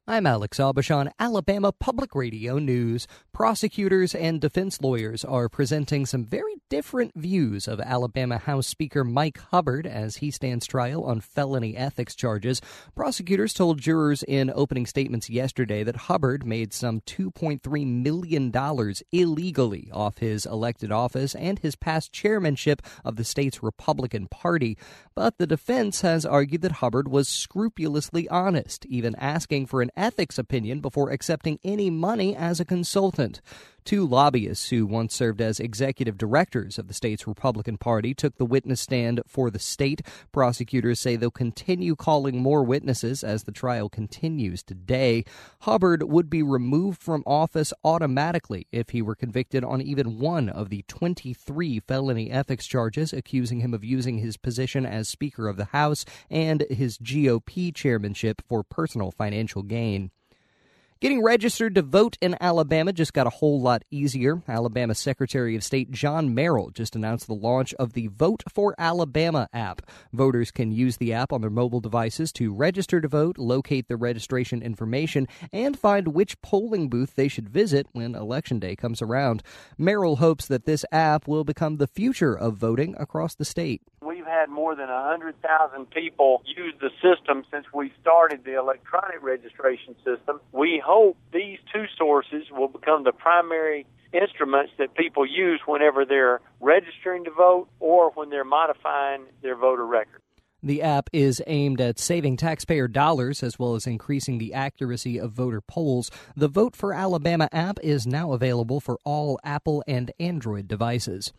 I'm Alex Aubuchon, Alabama Public Radio News. Prosecutors and defense lawyers are presenting some very different views of Alabama House Speaker Mike Hubbard as he stands trial on felony ethics charges. Prosecutors told jurors in opening statements yesterday that Hubbard made some $2.3 million illegally off his elected office and his past chairmanship of the state's Republican Party. But the defense has argued that Hubbard was scrupulously honest, even asking for an ethics opinion before accepting any money as a consultant. Two lobbyists who once served as executive directors of the state's Republican Party took the witness stand for the state. Prosecutors say they'll continue calling more witnesses as the trial continues today. Hubbard would be removed from office automatically if he were convicted on even one of the 23 felony ethics charges accusing him of using his position as Speaker of the House and his GOP chairmanship for personal financial gain. Getting registered to vote in Alabama just got a whole lot easier. Alabama Secretary of State John Merrill just announced the launch of the Vote for Alabama app. Voters can use the app on their mobile devices to register to vote, locate their registration information, and find which polling booth they should visit when Election Day comes around. Merrill hopes that this app will become the future of voting across the state. We've had more than 100,000 people use the system since we started the electronic registration system. We hope these two sources will become the primary instruments that people use whenever they're registering to vote or when they're modifying their voter record. The app is aimed at saving taxpayer dollars as well as increasing the accuracy of voter polls. The Vote for Alabama app is now available for all Apple and Android devices.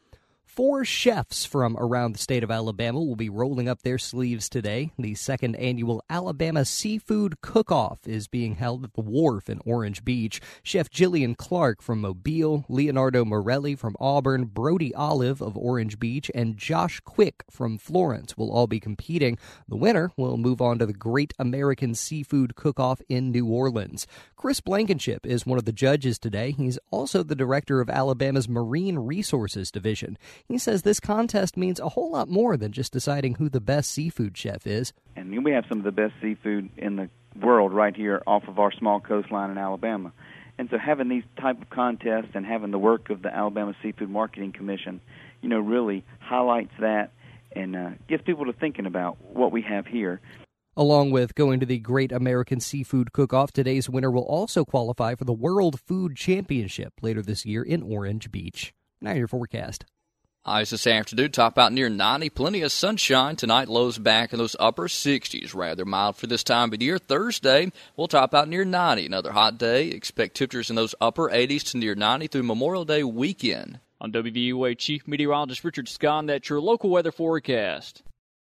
4 chefs from around the state of Alabama will be rolling up their sleeves today. The second annual Alabama Seafood Cook-Off is being held at the Wharf in Orange Beach. Chef Jillian Clark from Mobile, Leonardo Morelli from Auburn, Brody Olive of Orange Beach, and Josh Quick from Florence will all be competing. The winner will move on to the Great American Seafood Cook-Off in New Orleans. Chris Blankenship is one of the judges today. He's also the director of Alabama's Marine Resources Division. He says this contest means a whole lot more than just deciding who the best seafood chef is. And we have some of the best seafood in the world right here off of our small coastline in Alabama. And so having these type of contests and having the work of the Alabama Seafood Marketing Commission, really highlights that and gets people to thinking about what we have here. Along with going to the Great American Seafood Cook-Off, today's winner will also qualify for the World Food Championship later this year in Orange Beach. Now your forecast. Highs this afternoon, top out near 90. Plenty of sunshine tonight. Lows back in those upper 60s. Rather mild for this time of year. Thursday, we'll top out near 90. Another hot day. Expect temperatures in those upper 80s to near 90 through Memorial Day weekend. On WVUA Chief Meteorologist Richard Scott, that's your local weather forecast.